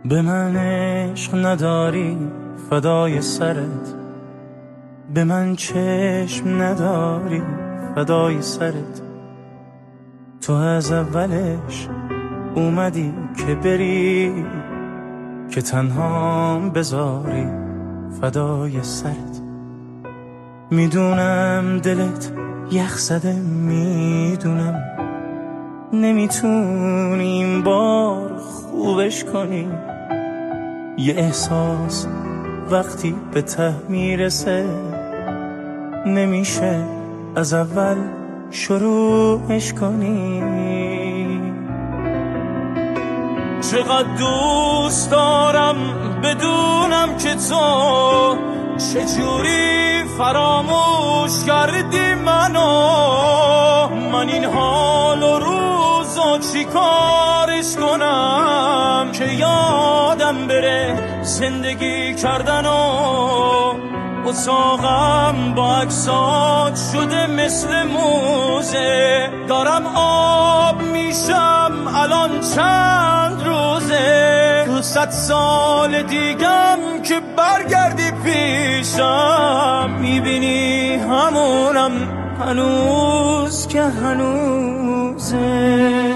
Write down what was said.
به من عشق نداری فدای سرت، به من چشم نداری فدای سرت. تو از اولش اومدی که بری، که تنهام بذاری فدای سرت. میدونم دلت یخ زده، میدونم نمیتونی این بار خوبش کنی. یه احساس وقتی به ته میرسه، نمیشه از اول شروعش کنی. چقدر دوست دارم بدونم که تو چجوری فراموش کردی منو. من این حال و روزا چی کارش کنم که یادم بره زندگی کردن و اتاقم با عکسات شده مثل موزه. دارم آب میشم الان چند روزه، تو 100 سال دیگم که برگردی پیشم، میبینی همونم هنوز که هنوزه.